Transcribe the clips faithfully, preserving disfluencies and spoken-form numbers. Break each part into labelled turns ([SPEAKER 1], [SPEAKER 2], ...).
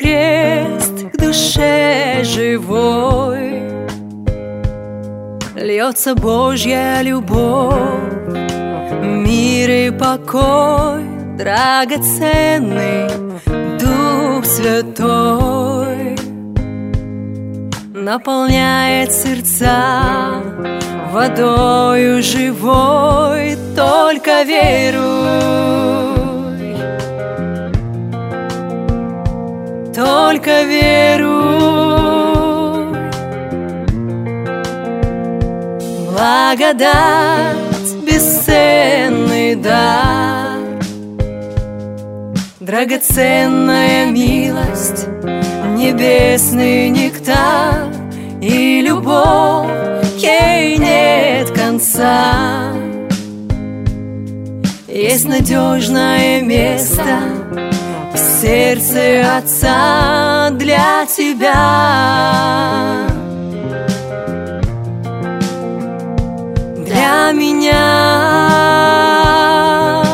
[SPEAKER 1] крест к душе живой. Льется Божья любовь, мир и покой, драгоценный Дух Святой наполняет сердца водою живой. Только веруй, только веруй. Благодать, бесценный дар, драгоценная милость, небесный нектар и любовь, ей нет конца. Есть надежное место в сердце Отца для тебя, для меня.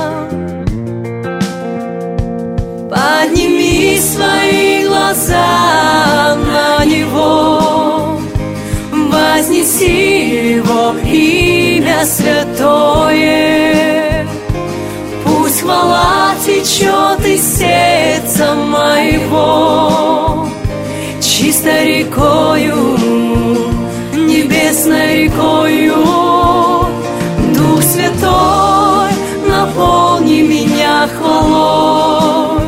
[SPEAKER 1] Подними свои глаза на Него, вознеси Его имя святое. Пусть хвала течет из сердца моего, чистой рекою, небесной рекою. Дух Святой, наполни меня хвалой,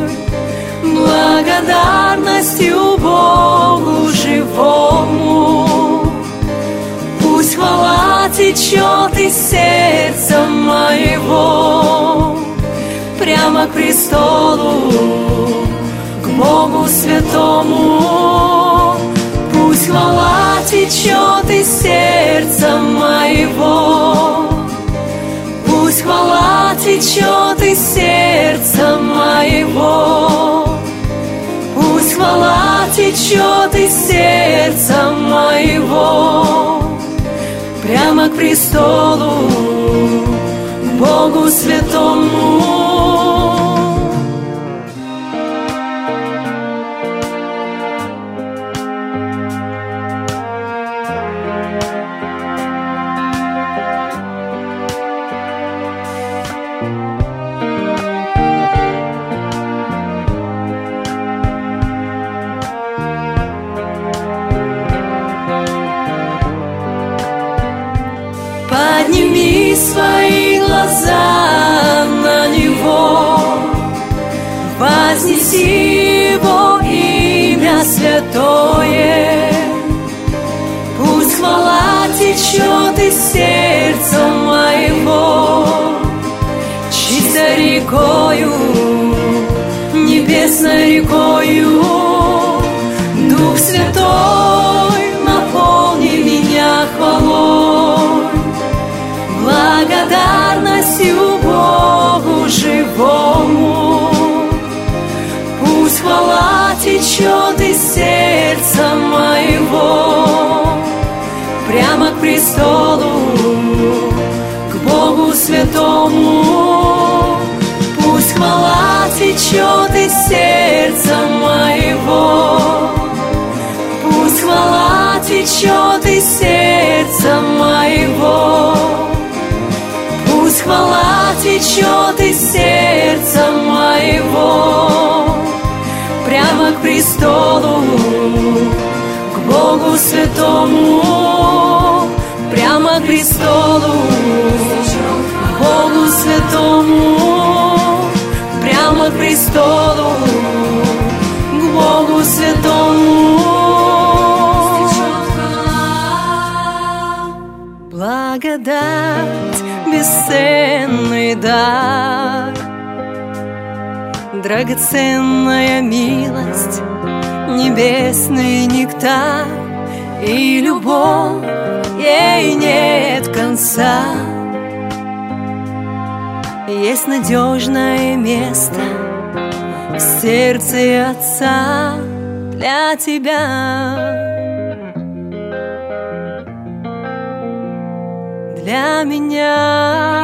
[SPEAKER 1] благодарностью Богу живому. Пусть хвала течет из сердца моего прямо к престолу, к Богу святому. Пусть хвала течет из сердца моего, пусть хвала течет из сердца моего, пусть хвала течет из сердца моего прямо к престолу, к Богу святому. Подними свои глаза на Него, вознеси Его имя святое. Пусть хвала течет из сердца моего, чистой рекою, небесной рекою. Дух Святой, наполни меня хвалой, благодарностью Богу живому. Пусть хвала течет из сердца моего прямо к престолу, к Богу святому. Пусть хвала течет из сердца моего, пусть хвала течет из сердца моего, пусть хвала течет из сердца моего прямо к престолу, к Богу святому, прямо к престолу, к Богу святому, прямо к престолу, к Богу святому. Благодать, бесценный дар, драгоценная милость, небесный нектар и любовь, ей нет конца. Есть надежное место в сердце Отца для тебя, для меня.